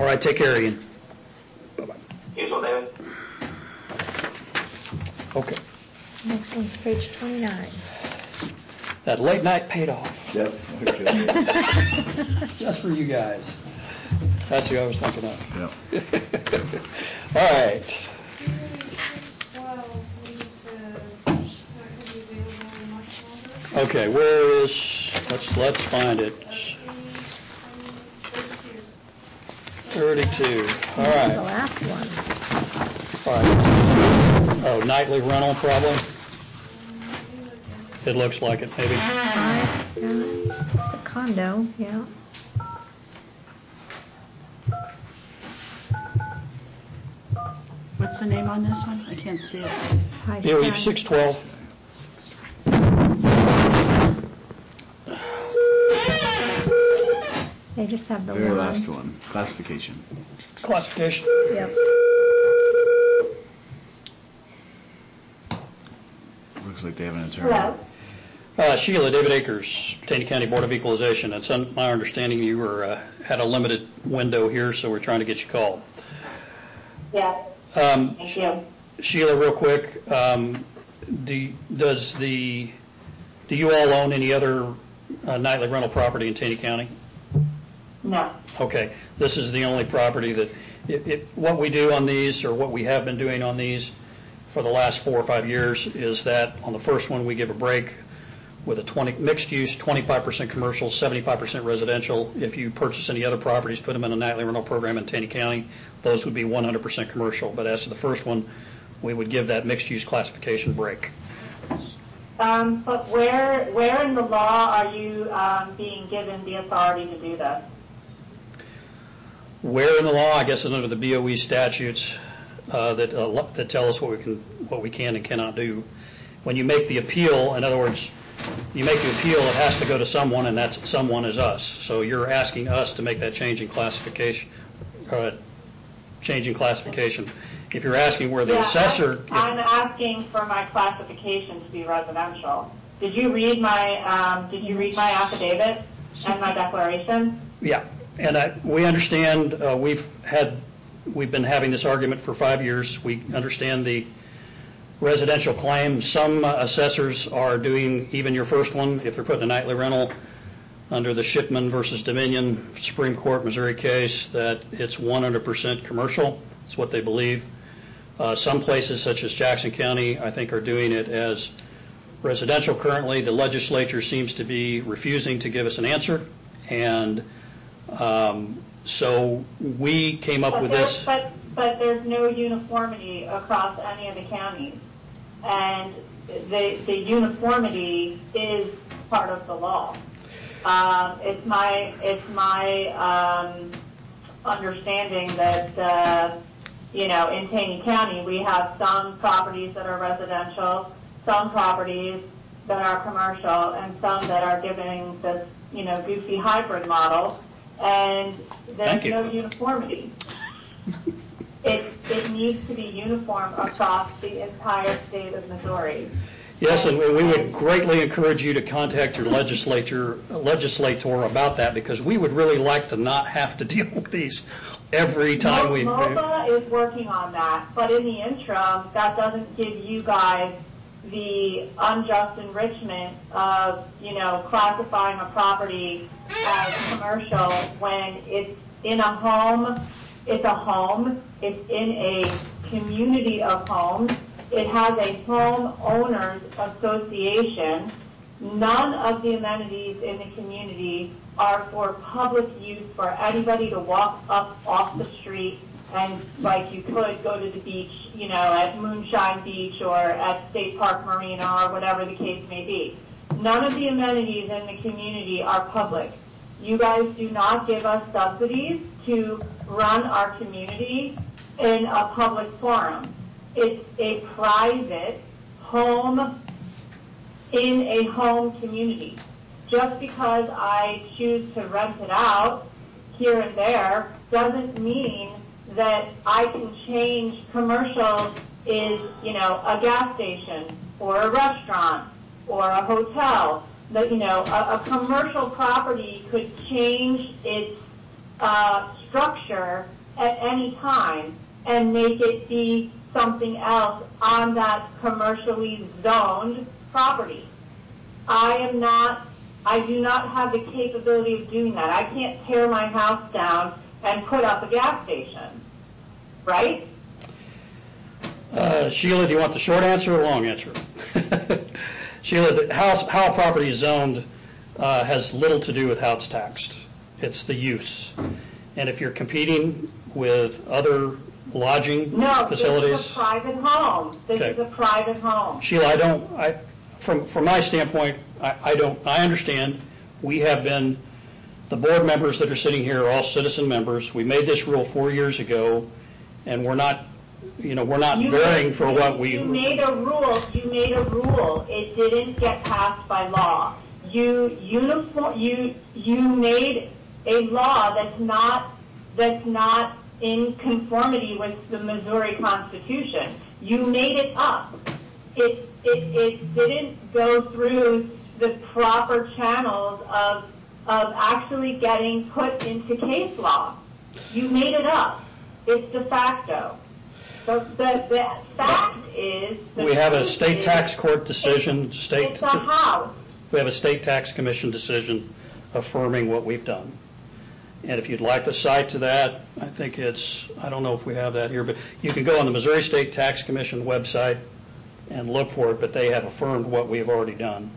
All right, take care, Ian. Bye-bye. Usual, David. Okay. Next one's page 29. That late night paid off. Yep. Okay. Just for you guys. That's who I was thinking of. Yep. All right. Okay, where is, let's find it. 32. All right. The last one. All right. Oh, nightly rental problem? It looks like it, maybe. It's a condo, yeah. What's the name on this one? I can't see it. DOE 612. They just have the Very one. last one. Classification. Classification. Yep. Looks like they have an attorney. Hello. Sheila, David Akers, Taney County Board of Equalization. It's my understanding you were had a limited window here, so we're trying to get you called. Yeah. Thank you. Sheila, real quick, do you all own any other nightly rental property in Taney County? No. Okay, this is the only property that, what we do on these, or what we have been doing on these for the last 4 or 5 years, is that on the first one we give a break with a mixed use, 25% commercial, 75% residential. If you purchase any other properties, put them in a nightly rental program in Taney County, those would be 100% commercial. But as to the first one, we would give that mixed use classification break. But where in the law are you being given the authority to do this? Where in the law? I guess under the BOE statutes that tell us what we can and cannot do. When you make the appeal, in other words, you make the appeal, it has to go to someone, and that someone is us. So you're asking us to make that change in classification. If you're asking where the assessor, I'm asking for my classification to be residential. Did you read my affidavit and my declaration? Yeah, and we understand. We've been having this argument for 5 years. We understand the residential claim. Some assessors are doing, even your first one, if they're putting a nightly rental under the Shipman versus Dominion Supreme Court Missouri case, that it's 100% commercial. It's what they believe. Some places, such as Jackson County, I think are doing it as residential currently. The legislature seems to be refusing to give us an answer, and so we came up with this. But there's no uniformity across any of the counties, and the uniformity is part of the law. It's my understanding that in Taney County we have some properties that are residential, some properties that are commercial, and some that are giving this goofy hybrid model, and there's no uniformity. It needs to be uniform across the entire state of Missouri. Yes, and we would greatly encourage you to contact your legislator about that, because we would really like to not have to deal with these every time we. MOBA is working on that, but in the interim, that doesn't give you guys the unjust enrichment of classifying a property as commercial when it's in a home. It's a home. It's in a community of homes. It has a homeowners association. None of the amenities in the community are for public use for anybody to walk up off the street and, like you could, go to the beach, at Moonshine Beach or at State Park Marina or whatever the case may be. None of the amenities in the community are public. You guys do not give us subsidies to run our community in a public forum. It's a private home in a home community. Just because I choose to rent it out here and there doesn't mean that I can change. Commercial is, a gas station or a restaurant or a hotel. A commercial property could change its structure at any time and make it be something else on that commercially zoned property. I do not have the capability of doing that. I can't tear my house down and put up a gas station, right? Sheila, do you want the short answer or the long answer? Sheila, how a property is zoned has little to do with how it's taxed. It's the use. And if you're competing with other lodging facilities... No, this is a private home. This is a private home. Sheila, from my standpoint, I understand. We have been, the board members that are sitting here are all citizen members. We made this rule 4 years ago, and we're not varying for what we... You made a rule. It didn't get passed by law. You made a law that's not in conformity with the Missouri Constitution. You made it up. It didn't go through the proper channels of actually getting put into case law. You made it up. It's de facto. So the fact is... We have a state tax court decision. It's a house. We have a state tax commission decision affirming what we've done. And if you'd like to cite to that, I think I don't know if we have that here, but you can go on the Missouri State Tax Commission website and look for it, but they have affirmed what we have already done.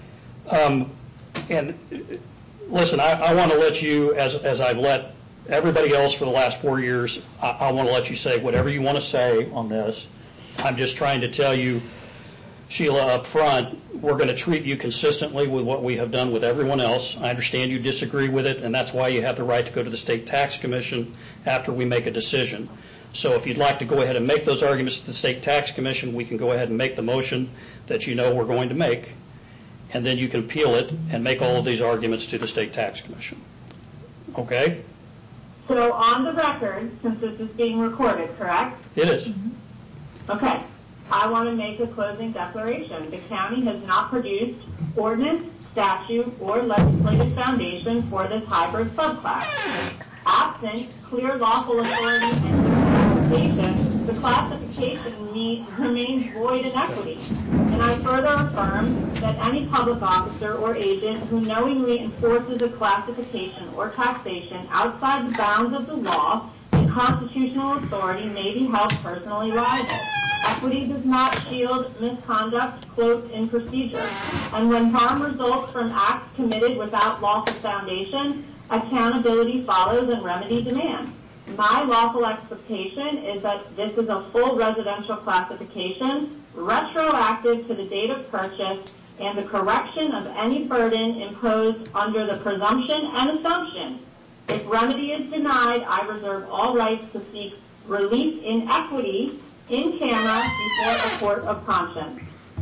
And listen, I want to let you, as I've let everybody else for the last 4 years, I want to let you say whatever you want to say on this. I'm just trying to tell you, Sheila, up front, we're going to treat you consistently with what we have done with everyone else. I understand you disagree with it, and that's why you have the right to go to the State Tax Commission after we make a decision. So if you'd like to go ahead and make those arguments to the State Tax Commission, we can go ahead and make the motion that you know we're going to make, and then you can appeal it and make all of these arguments to the State Tax Commission. Okay? So on the record, since this is being recorded, correct? It is. Okay. I want to make a closing declaration. The county has not produced ordinance, statute, or legislative foundation for this hybrid subclass. Absent clear lawful authority and the classification remains void in equity. And I further affirm that any public officer or agent who knowingly enforces a classification or taxation outside the bounds of the law and constitutional authority may be held personally liable. Equity does not shield misconduct cloaked in procedure. And when harm results from acts committed without lawful foundation, accountability follows and remedy demands. My lawful expectation is that this is a full residential classification, retroactive to the date of purchase, and the correction of any burden imposed under the presumption and assumption. If remedy is denied, I reserve all rights to seek relief in equity in camera before a court of conscience.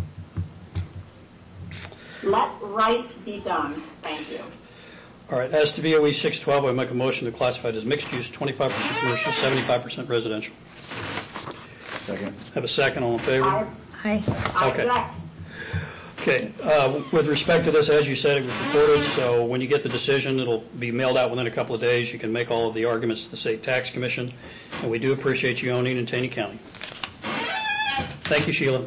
Let right be done. Thank you. All right. As to VOE 612, I make a motion to classify it as mixed use, 25% commercial, 75% residential. Second. Have a second. All in favor? Aye. Okay. Okay. With respect to this, as you said, it was recorded, so when you get the decision, it'll be mailed out within a couple of days. You can make all of the arguments to the State Tax Commission, and we do appreciate you owning in Taney County. Thank you, Sheila.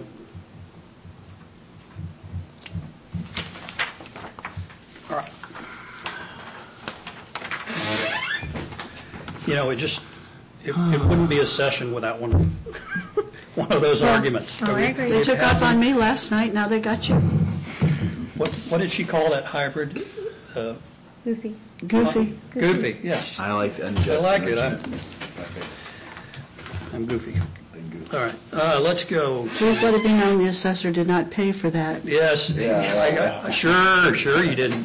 All right. You know, it wouldn't be a session without one of those arguments. Oh, I agree. They took off on me last night, now they got you. What did she call that hybrid? Goofy. Goofy, yes. I like the unjust. I like it. enrichment. I'm goofy. Been goofy. All right, let's go. Please let it be known the assessor did not pay for that. Yes. Yeah. Sure you didn't.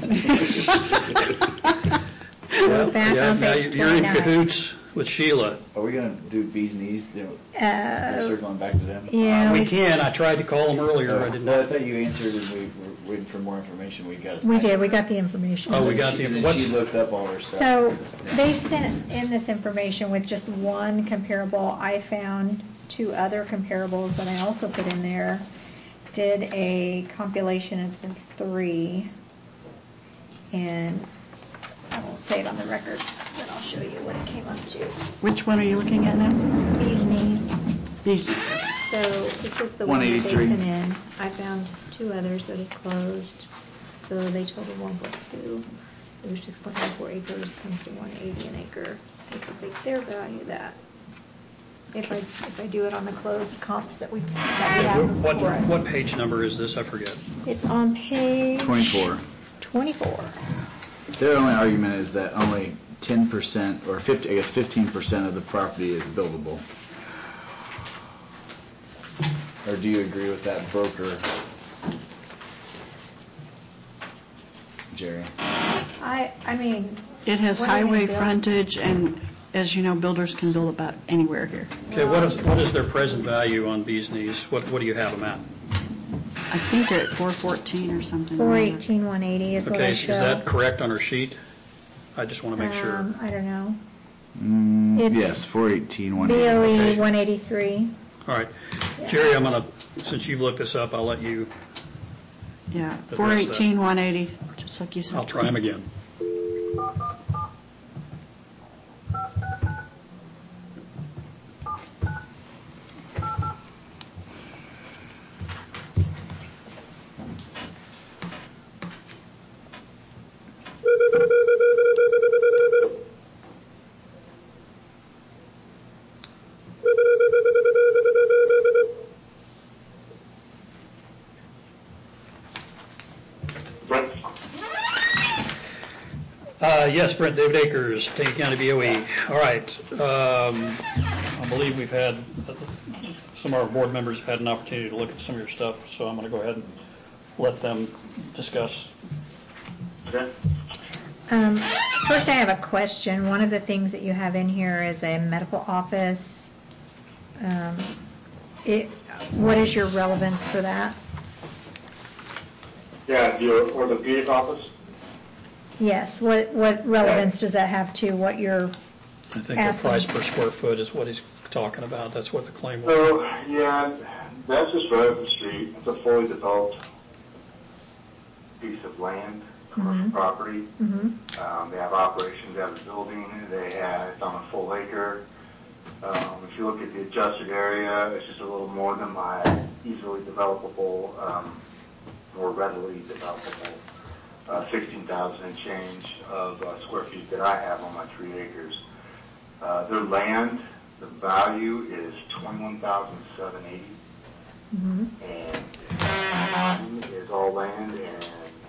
We're back on page You're in 29. cahoots with Sheila. Are we going to do B's knees? Circling back to them? Yeah, We can. I tried to call them earlier. I didn't Well, I know. thought you answered and we were waiting for more information. We got. we did. We got the information. Oh, we got the. And then What's, she looked up all her stuff. So they sent in this information with just one comparable. I found 2 other comparables that I also put in there. Did a compilation of the 3, and I won't say it on the record, but I'll show show you what it came up to. Which one are you looking at now? Bees knees. These. So this is the one that they 183. sent in. I found 2 others that had closed. So they totaled 1.2. It was 6.94 acres, comes to 180 an acre. They could make their value that. If I do it on the closed comps that we have before us. What page number is this? I forget. It's on page 24. 24. Their only argument is that only 10% or 15% of the property is buildable. Or do you agree with that broker, Jerry? I mean. It has what are they highway build? frontage, and as you know, builders can build about anywhere here. Okay, what is their present value on Bees Knees? What do you have them at? I think they're at 414 or something. 418, 180 is what Okay, I is show. that correct on our sheet? I just want to make sure. I don't know. It's Yes, 418, BOE 180. 183. All right. Yeah. Jerry, I'm going to, since you've looked this up, I'll let you, Yeah, that. 418, 180, just like you said. I'll try them again. Brent? Yes, Brent, David Akers, Taney County BOE. All right. I believe we've had, some of our board members have had an opportunity to look at some of your stuff, so I'm going to go ahead and let them discuss. Okay. First, I have a question. One of the things that you have in here is a medical office. What is your relevance for that? Yeah, your orthopedic office? Yes. What relevance does that have to what you're I think the asking? price per square foot is what he's talking about. That's what the claim was. So, yeah, that's just right up the street. It's a fully developed piece of land, commercial property. Mm-hmm. They have operations, they have a building, it's on a full acre. If you look at the adjusted area, it's just a little more than my easily developable, more readily developable 16,000 and change of square feet that I have on my 3 acres. Their land, the value is $21,780, and is all land, and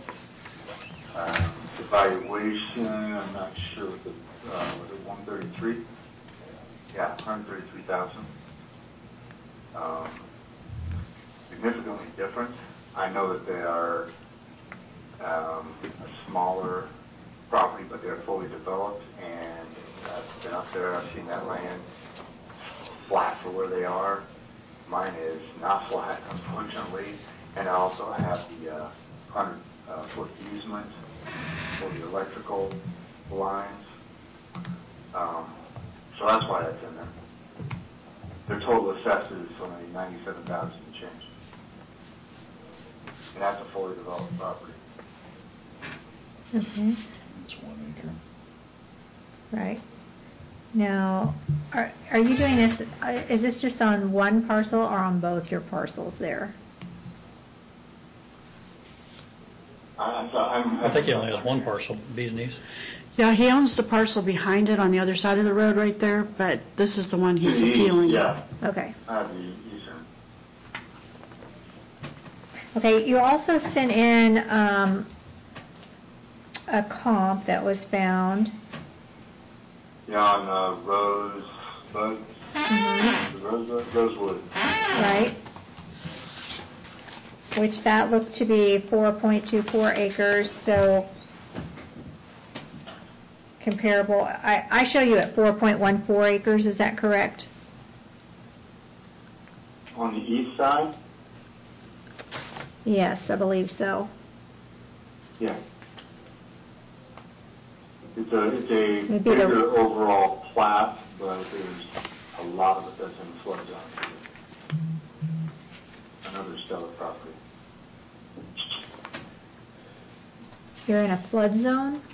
the valuation, I'm not sure what was it 133? Yeah, 133,000. Significantly different. I know that they are a smaller property, but they're fully developed, and I've been up there, I've seen that land flat for where they are. Mine is not flat, unfortunately, and I also have the 100-foot easement for the electrical lines. So that's why that's in there. Their total assessed is only 97,000 and change. And that's a fully developed property. Okay. It's 1 acre. Right. Now, are you doing this, is this just on one parcel or on both your parcels there? I think he only has one parcel, Bees Knees. Yeah, he owns the parcel behind it on the other side of the road right there, but this is the one he's appealing. Yeah, Okay. I have the eastern. Okay, you also sent in a comp that was found. Yeah, on Rosewood. Rosewood. Right. Which that looked to be 4.24 acres, so comparable. I show you at 4.14 acres, is that correct? On the east side? Yes, I believe so. Yeah. It's a Maybe bigger overall plat, but there's a lot of it that's in the flood zone. Another stellar property. You're in a flood zone?